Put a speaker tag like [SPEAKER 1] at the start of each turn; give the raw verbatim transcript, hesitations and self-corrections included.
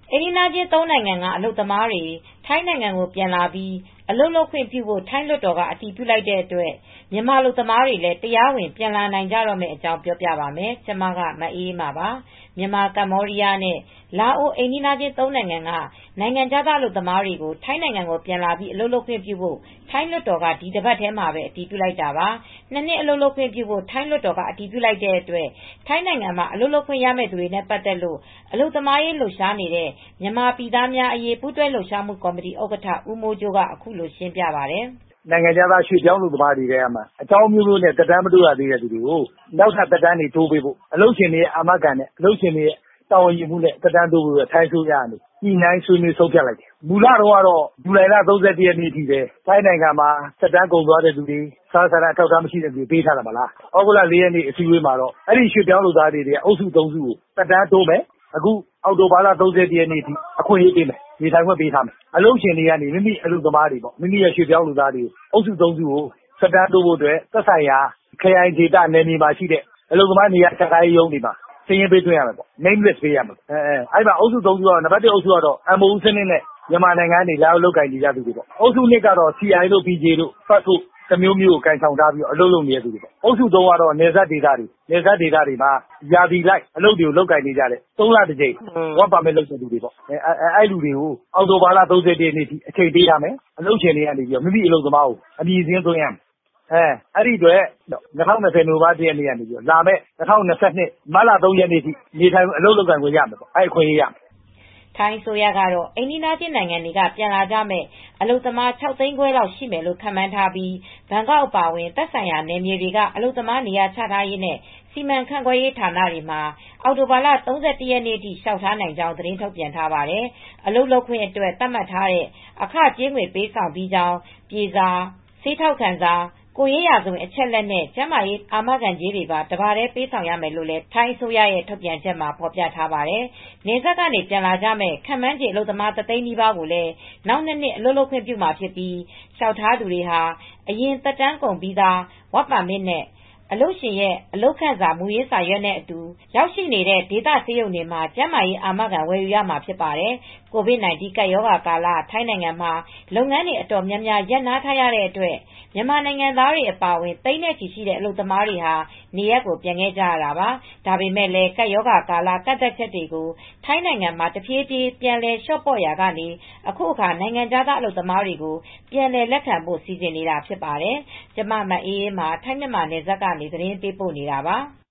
[SPEAKER 1] အိမ်နီးချင်းသုံးနိုင်ငံကအလုပ်သမားတွေထိုင်းနိုင်ငံကိုပြန်လာပြီးအလုပ်လုပ်ခွင့်ပြုဖို့ထိုင်းလွှတ်တော်ကအတည်ပြုလိုက်တဲ့အတွက်မြန်မာအလုပ်သမားတွေလည်းတရားဝင်ပြန်လာနိုင်ကြတော့မယ့်အကြောင်းပြောပြပါမယ်။ကျမကမအေးအေးပါပါ။မြန်မာကမ္ဘောဒီးယားနဲ့လာအိုအိမ်နီးချင်းသုံးနိုင်ငံကနိုင်ငံခြားသားအလုပ်သမားတွေကိုထိုင်းနိုင်ငံကိုပြန်လာပြီးအလုပ်လုပ်ခွင့်ပြုဖို့ထိုင်းလွှတ်တော်ကဒီတပတ်ထဲမှာပဲအတည်ပြုလိုက်တာပါ။နှစ်နှစ်အလုပ်လုပ်ခွင့်ပြုဖို့ထိုင်းလွှတ်တော်ကအတည်ပြုလိုက်တဲ့အတွက်ထိုင်းနိုင်ငံမှာအလုပ်လုပ်ခွင့်ရမယ့်သူတွေနဲ့ပတ်သက်လို့အလုပ်သမားရေးလှုပ်ရှားနေတဲ့မြန်မာပြည်သားများအရေးပူးတွဲလှုပ်ရှားမှုကော်မတီဥက္ကဋ္ဌဦးမိုးကြိုးကအခုလိုရှင်းပြပါတယ်
[SPEAKER 2] ။နိုင်ငံခြားသားရွှေ့ပြောင်းလူသမားတွေထဲမှာအကြောင်းမျိုးမျိုးနဲ့တက်တမ်းမတိုးရသေးတဲ့သူတွေကိုနောက်ထပ်တက်တမ်းတွေတိုးပေးဖို့အလုပ်ရှင်တွေအာမခံနဲ့အလုပ်ရှင်တွေတာဝန်ယူမှုနဲ့တက်တမ်းတိုးဖို့ထိုင်းဆိုရနေညှိနှိုင်းဆွေးနွေးဆုံးဖြတ်လိုက်တယ်။မူလတော့ကတော့ဇူလိုင်လသုံး၁ရက်နေ့ထိပဲထိုင်းနိုင်ငံမှာတက်တမ်းကုန်သွားတဲ့သူတွေစားစရာအထောက်အထားမရှိတဲ့သူတွေပေးထားတာမလား။ဩဂုတ်လလေးရက်နေ့အစည်းအဝေးမှာတော့အဲ့ဒီရွှေ့ပြောင်းလူသားတွေအုပ်စုသုံးစုကိုတက်တမ်းတိုးမယ်။အခုအောက်တိုဘာလသုံး၁ရက်နေ့ထိအခွင့်အရေးပေးမယ်။နေထိုင်ခွင့်ပေးထားမယ်။အလုပ်ရှင်တွေကနေမိမိအလုပ်သမားတွေပေါ့မိမိရဲ့ရွှေ့ပြောင်းလူသားတွေအုပ်စုသုံးစုကိုတက်တမ်းတိုးဖို့အတွက်သက်ဆိုင်ရာခရိုင်ဒေသနယ်မြေမှာရှိတဲ့အလုပ်သမားနေရာချထားရေးရုံးတွေမှာစာရင်းပေးသွင်းရမယ်ပေါ့ name list ပေးရမယ်အဲအဲအဲ့မှာအုပ်စုသုံးစုကတော့နံပါတ်တစ်အုပ်စုကတော့ M O U စနစ်နဲ့မြန်မာနိုင်ငံကနေလာရောက်လုပ်ကိုင်နေကြသူတွေပေါ့အုပ်စုနှစ်ကတော့ C I တို့ P J တို့ ဖတ်ဖို့တမျိုးမျိုးကိုကင်ဆောင်ထားပြီးအလုပ်လုပ်နေတဲ့သူတွေပေါ့အုပ်စုသုံးကတော့နေဆက်ဒေသတွေနေဆက်ဒေသတွေမှာယာတီလိုက်အလုပ်တွေကိုလုပ်ကိုင်နေကြတယ်သုံးလတစ်ကြိမ် work permit လုပ်တဲ့သူတွေပေါ့အဲအဲ့လူတွေကိုအောက်တိုဘာလသုံး၁ရက်နေ့ထိအချိန်ပေးထားမယ်အလုပ်ရှင်တွေကနေပြီးမိမိအလုပ်သမားကိုအမည်စင်းသွင်းရမယ်အဲအဲ့ဒီအတွက်၂၀၂၀နိုဝင်ဘာ၁ရက်နေ့ကနေပြီးလာမဲ့၂၀၂၂မတ်လ၃ရက်နေ့ထိနေထိုင်အလုပ်လုပ်ကိုင်ခွင့်ရမယ်ပေါ့အဲ့အခွင့်အရေးရမယ်
[SPEAKER 1] ထိုင်းဆိုရကတော့အိန္ဒိယချင်းနိုင်ငံတွေကပြန်လာကြမဲ့အလုပ်သမား၆သိန်းခွဲလောက်ရှိမယ်လို့ခန့်မှန်းထားပြီးဘန်ကောက်အပါအဝင်သက်ဆိုင်ရာနယ်မြေတွေကအလုပ်သမားနေရာချထားရေးနဲ့စီမံခန့်ခွဲရေးဌာနတွေမှာအောက်တိုဘာလ၃၁ရက်နေ့ထိလျှောက်ထားနိုင်ကြောင်းသတင်းထုတ်ပြန်ထားပါတယ်။အလုပ်လုပ်ခွင့်အတွက်သတ်မှတ်ထားတဲ့အခကြေးငွေပေးဆောင်ပြီးကြောင်းပြေစာဆေးထောက်ခံစာကိုရေးရာဇဝင်အချက်လက်နဲ့ကျန်းမာရေးအာမခံကြေးတွေပါတပါးတည်းပေးဆောင်ရမယ်လို့လည်းထိုင်းအစိုးရရဲ့ထုတ်ပြန်ချက်မှာဖော်ပြထားပါတယ်။နေဆက်ကနေပြန်လာကြမဲ့ခန့်မှန်းခြေအလုပ်သမားတသိန်းနီးပါးကိုလည်းနောက်နှစ်နှစ်အလုပ်လုပ်ခွင့်ပြုမှာဖြစ်ပြီးလျှောက်ထားသူတွေဟာအရင်သက်တမ်းကုန်ပြီးသားဝက်ပါမစ်နဲ့အလုပ်ရှင်ရဲ့အလုပ်ခန့်စာမူရင်းစာရွက်နဲ့အတူရောက်ရှိနေတဲ့ဒေသဆေးရုံတွေမှာကျန်းမာရေးအာမခံဝယ်ယူရမှာဖြစ်ပါတယ်။ ကိုဗစ် ၁၉ ကပ်ရောဂါကာလထိုင်းနိုင်ငံမှာလုပ်ငန်းတွေအတော်များများရပ်နားထားရတဲ့အတွက်မြန်မာနိုင်ငံသားတွေအပါအဝင်သိန်းနဲ့ချီရှိတဲ့အလုပ်သမားတွေဟာနေရပ်ကိုပြန်ခဲ့ကြရတာပါ။ဒါပေမဲ့လည်းကပ်ရောဂါကာလကန့်သတ်ချက်တွေကိုထိုင်းနိုင်ငံမှာတဖြည်းဖြည်းပြန်လည်လျှော့ပေါ့ရာကနေအခုအခါနိုင်ငံခြားသားအလုပ်သမားတွေကိုပြန်လည်လက်ခံဖို့စီစဉ်နေတာဖြစ်ပါတယ်။ကျမမအေးအေးမာထိုင်းမြန်မာနယ်စပ်ကနေသတင်းပေးပို့နေတာပါ။